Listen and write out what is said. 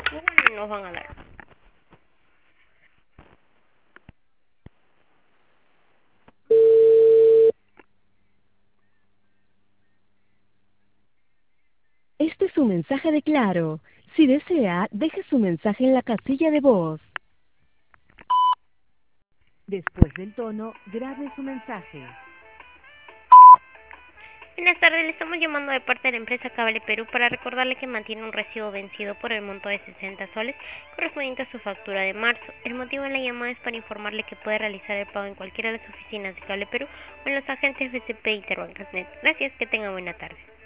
Igual no nos van a dar. Este es un mensaje de Claro. Si desea, deje su mensaje en la casilla de voz. Después del tono, grabe su mensaje. Buenas tardes, le estamos llamando de parte de la empresa Cable Perú para recordarle que mantiene un recibo vencido por el monto de 60 soles correspondiente a su factura de marzo. El motivo de la llamada es para informarle que puede realizar el pago en cualquiera de las oficinas de Cable Perú o en los agentes BCP e Interbancasnet. Gracias, que tenga buena tarde.